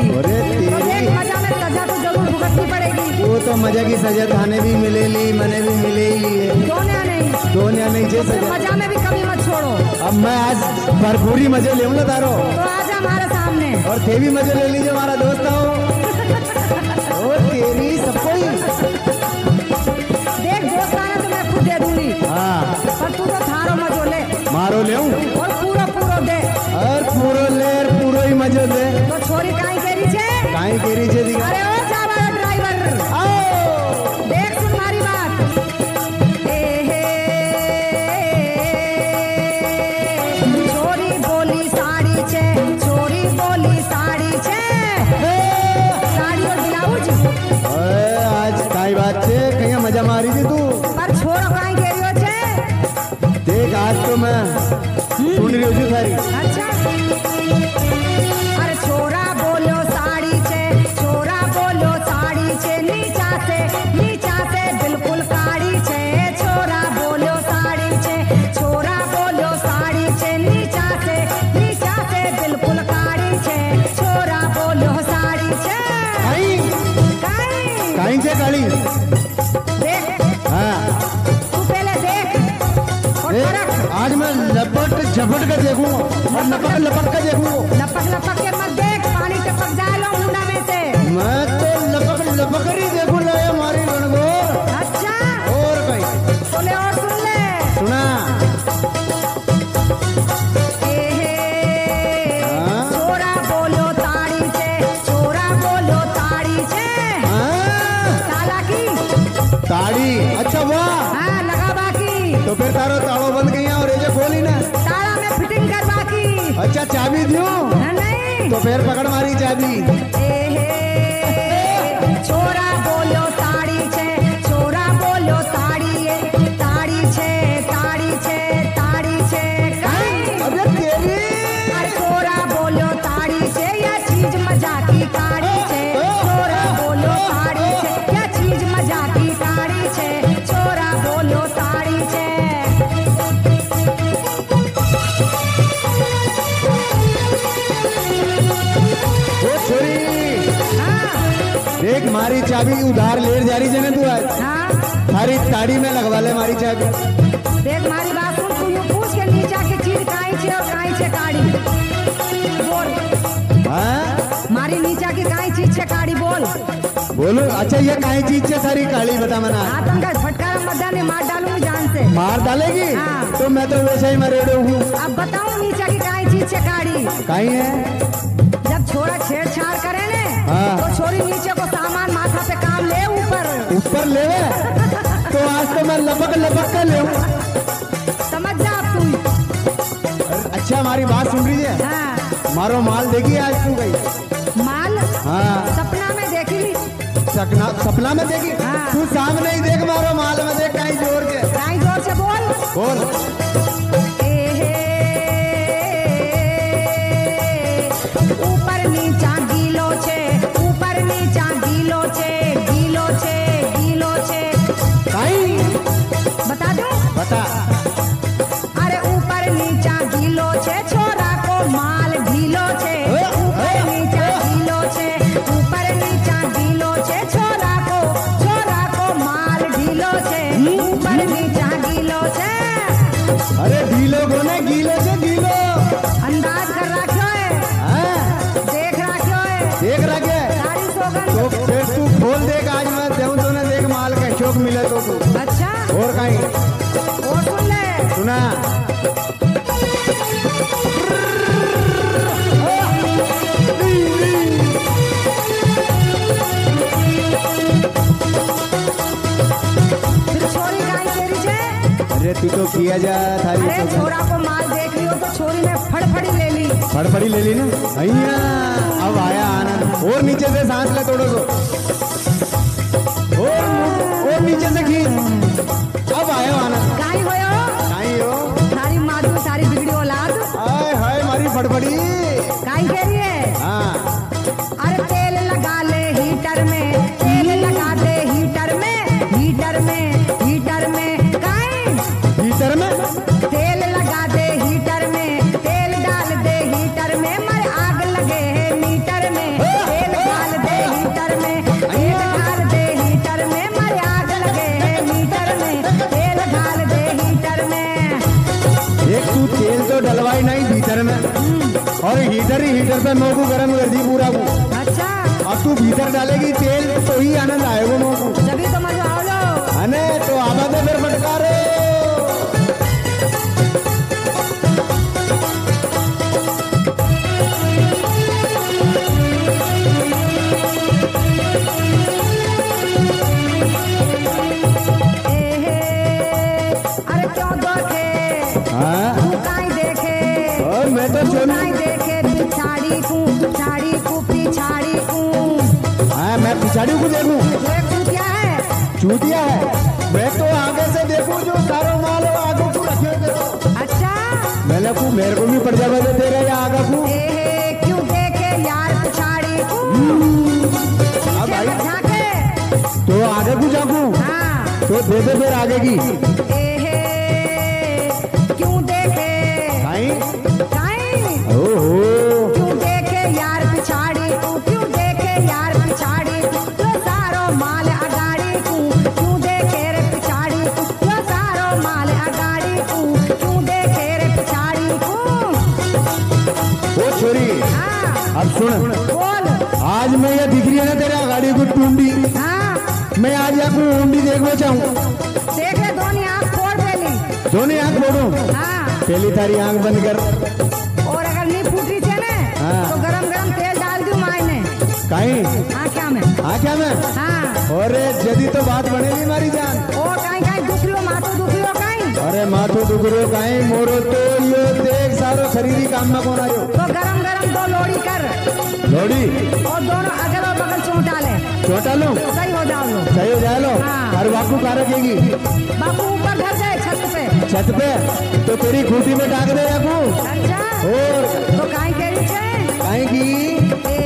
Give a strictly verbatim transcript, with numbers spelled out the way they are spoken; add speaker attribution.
Speaker 1: अरे
Speaker 2: तो देख मजा में सजा तो जरूर भुगतनी पड़ेगी।
Speaker 1: वो तो मजा की सजा थाने भी मिलेली, मने भी मिले ही है।
Speaker 2: दोनों नहीं
Speaker 1: दोनों नहीं जे सजा।
Speaker 2: मजा में भी कमी मत छोड़ो।
Speaker 1: अब मैं आज भरपूरी मजे ले ना तारो।
Speaker 2: तो आजा हमारे सामने
Speaker 1: और थे भी मजे ले लीजिए, हमारा दोस्त हो। ओ तेरी सबको ही
Speaker 2: देख दोस्त आना तो मैं खुद दे दूंगी।
Speaker 1: हाँ
Speaker 2: पर तू तो थारो मजो ले।
Speaker 1: मारो ले
Speaker 2: और पूरा पूरा दे।
Speaker 1: और पूरो ले पूरो ही मजे दे।
Speaker 2: तो छोरी काई केरी छे?
Speaker 1: काई केरी छे दिखा।
Speaker 2: अरे ओ जावा ड्राइवर आओ देख सुन मारी बात। ए हे छोरी बोली साड़ी छे, छोरी बोली साड़ी छे। साड़ी और ब्लाउज।
Speaker 1: ओए आज काई बात छे, कहीं मजा मारी थी तू।
Speaker 2: पर छोरो काई केरियो छे?
Speaker 1: देख आज तो मैं सुन रही हूँ सारी।
Speaker 2: अच्छा अरे छोरा बोलो साड़ी छे, छोरा बोलो साड़ी छे। नीचा से नीचा से बिल्कुल काड़ी छे। छोरा बोलो साड़ी छे, छोरा बोलो साड़ी छे। नीचा से नीचा से बिल्कुल काड़ी छे। छोरा बोलो साड़ी छे।
Speaker 1: काई
Speaker 2: काई
Speaker 1: काई छे काली।
Speaker 2: देख
Speaker 1: हाँ
Speaker 2: तू पहले देख और
Speaker 1: देख,
Speaker 2: फर्क।
Speaker 1: आज मैं लपट झपट के देखूंगा और लपक लपक के देखूंगा।
Speaker 2: लपक लपक के मत देख, पानी टपक जाए लो मुंडा में से।
Speaker 1: मैं तो लपक लपक ही देखूं ले हमारी गणगोर।
Speaker 2: अच्छा
Speaker 1: और भाई
Speaker 2: सुने और सुन ले।
Speaker 1: सुना।
Speaker 2: ए हे
Speaker 1: हाँ?
Speaker 2: छोरा बोलो ताड़ी छे, छोरा बोलो ताड़ी छे।
Speaker 1: हाँ?
Speaker 2: ताला की
Speaker 1: ताड़ी अच्छा वाह।
Speaker 2: हाँ लगा बाकी।
Speaker 1: तो फिर तारो ताड़ो बंद गई और ये जो खोली ना।
Speaker 2: ताला में फिटिंग कर बाकी।
Speaker 1: अच्छा चाबी दियो
Speaker 2: हाँ, नहीं
Speaker 1: तो फिर पकड़ मारी चाबी।
Speaker 2: ए हे छोरा बोलो ताड़ी छे, छोरा बोलो ताड़ी है। ताड़ी छे ताड़ी छे ताड़ी छे। काई
Speaker 1: अबे तेरी
Speaker 2: अरे छोरा बोलो ताड़ी छे, या चीज मजा की काड़ी छे। छोरा बोलो ताड़ी छे, या चीज मजा की काड़ी छे। छोरा बोलो ताड़ी छे।
Speaker 1: ओ छोरी
Speaker 2: हाँ
Speaker 1: देख मारी चाबी उधार लेर जा रही जने तू आज।
Speaker 2: हाँ
Speaker 1: थारी ताड़ी में लगवा ले मारी चाबी।
Speaker 2: देख मारी बात सुन, तू यूं पूछ के नीचा की चीज काई छे और काई छे काड़ी बोल।
Speaker 1: हाँ
Speaker 2: मारी नीचा की काई चीज छे काड़ी बोल।
Speaker 1: बोलो अच्छा ये काई चीज से सारी काली बता मना।
Speaker 2: हाँ तुमका फटकारा मत मार डालूंगी जान से।
Speaker 1: मार डालेगी
Speaker 2: हाँ।
Speaker 1: तो मैं तो वैसे ही मरेड़ो हूँ।
Speaker 2: अब बताओ नीचा की काई चीज छे काड़ी।
Speaker 1: काई है
Speaker 2: जब छोरा छेड़छाड़ करे ने
Speaker 1: हाँ।
Speaker 2: तो छोरी नीचे को सामान माथा पे काम ले ऊपर
Speaker 1: ऊपर ले तो आज तो मैं लपक लपक कर ले।
Speaker 2: समझ जा अब तू।
Speaker 1: अच्छा हमारी बात सुन रही है।
Speaker 2: हाँ
Speaker 1: मारो माल देखी आज तू गई।
Speaker 2: माल
Speaker 1: हाँ
Speaker 2: सपना में देखी ली।
Speaker 1: सपना सपना में देखी।
Speaker 2: हाँ।
Speaker 1: तू सामने ही देख मारो माल में देख कहीं जोर के
Speaker 2: काई जोर से बोल।
Speaker 1: बोल।
Speaker 2: ए हे ऊपर नीचा गीलो छे, ऊपर नीचा गीलो छे। गीलो छे गीलो छे।
Speaker 1: काई
Speaker 2: बता दूं?
Speaker 1: बता।
Speaker 2: अरे ऊपर नीचा गीलो छे, छोरा को माल ढीलो छे। ऊपर नीचा गीलो छे, ऊपर नीचा गीलो छे। छोरा को छोरा को माल ढीलो छे। ऊपर नीचा गीलो छे।
Speaker 1: अरे ढीलो कोने गीलो से गीलो।
Speaker 2: अंदाज कर रखो है,
Speaker 1: हाँ?
Speaker 2: देख रखो है।
Speaker 1: देख रखे
Speaker 2: सारी सौगंध।
Speaker 1: तो फिर तू खोल देख आज मैं देऊं तो ना देख माल का शौक मिले तो तू।
Speaker 2: अच्छा
Speaker 1: और कहीं
Speaker 2: और सुन ले।
Speaker 1: सुना।
Speaker 2: फिर छोरी काई तेरी छे?
Speaker 1: अरे तू तो किया जा थारी
Speaker 2: अरे
Speaker 1: तो
Speaker 2: छोरा को माल देख लियो तो छोरी ने फड़फड़ी ले ली।
Speaker 1: फड़फड़ी ले ली ना। भैया अब आया आनंद। और नीचे से सांस ले थोड़ा सो। और और नीचे से खींच। अब आया आनंद।
Speaker 2: काई होयो?
Speaker 1: काई हो
Speaker 2: सारी माधु सारी बिगड़ी औलाद।
Speaker 1: आय हाय मारी फड़फड़ी।
Speaker 2: काई कह रही है?
Speaker 1: हाँ
Speaker 2: अरे तेल लगा ले हीटर में, तेल लगा दे हीटर में। हीटर में हीटर में काई
Speaker 1: हीटर में
Speaker 2: तेल लगा दे हीटर में। तेल डाल दे हीटर में, मर आग लगे है मीटर में।
Speaker 1: इधर ही हीटर पे मोकू गरम कर दी पूरा को।
Speaker 2: अच्छा
Speaker 1: अब तू भीतर डालेगी तेल तो ही आनंद आएगा मोकू।
Speaker 2: जब तो मजा आओ लो
Speaker 1: अने तो आवा दे फिर फटकारे।
Speaker 2: अरे क्यों देखे
Speaker 1: हाँ
Speaker 2: तू काई देखे
Speaker 1: और मैं तो
Speaker 2: तू
Speaker 1: चोली
Speaker 2: काई देखे पिछाड़ी को पिछाड़ी को पिछाड़ी को
Speaker 1: हाँ मैं पिछाड़ी को देखूं।
Speaker 2: देख तू क्या है
Speaker 1: चूतिया है। मैं तो आगे से देखूं जो सारा माल हो आगे को रखे देखो।
Speaker 2: अच्छा
Speaker 1: मैंने को मेरे को भी पड़ जावे दे तेरे या आगे को।
Speaker 2: ए क्यों देखे यार पिछाड़ी को
Speaker 1: अब भाई
Speaker 2: झाके
Speaker 1: तो आगे को जाकू
Speaker 2: हाँ
Speaker 1: तो दे दे फिर आगे की।
Speaker 2: ए क्यों देखे
Speaker 1: भाई
Speaker 2: काई
Speaker 1: ओहो
Speaker 2: क्यों देखे यार पिछाड़ी को क्यों देखे यार पिछाड़ी को जो सारो माल अगाड़ी को क्यों देखे रे पिछाड़ी को जो सारो माल अगाड़ी को क्यों देखे रे पिछाड़ी को
Speaker 1: ओ छोरी
Speaker 2: हाँ
Speaker 1: अब सुन
Speaker 2: बोल
Speaker 1: आज मैं ये दिख रही है ना तेरा गाड़ी को टूंडी।
Speaker 2: हाँ
Speaker 1: मैं आज आपको ऊंडी देखना चाहूँ।
Speaker 2: देख ले दोनों आँख खोल पहली
Speaker 1: दोनों आंख बोलूं।
Speaker 2: हाँ
Speaker 1: पहली तारी आंख बंद कर।
Speaker 2: और अगर नहीं फूटी थे ना
Speaker 1: हाँ।
Speaker 2: तो गरम गरम तेल डाल दूं मायने
Speaker 1: कहीं
Speaker 2: हाँ क्या में
Speaker 1: हाँ क्या मैं
Speaker 2: हाँ
Speaker 1: और जदी तो बात बनेगी मारी जान।
Speaker 2: और कहीं कहीं दुख लो माथो दुख लो कहीं
Speaker 1: अरे माथो दुगरो कहीं मोरो तो यो देख सारो शरीरी काम में कौन आयो।
Speaker 2: तो गरम गरम दो लोड़ी कर
Speaker 1: लोड़ी
Speaker 2: और दोनों अगल और बगल चोटा ले
Speaker 1: छोटा लो
Speaker 2: सही हो जाओ लो
Speaker 1: सही हो जाए लो।
Speaker 2: हाँ।
Speaker 1: हर बापू कहा रखेगी
Speaker 2: बापू ऊपर घर जाए छत पे
Speaker 1: छत पे तो तेरी खूंटी में टाक दे आपू।
Speaker 2: अच्छा
Speaker 1: और
Speaker 2: तो काई कह रही छे
Speaker 1: कहीं की
Speaker 2: ए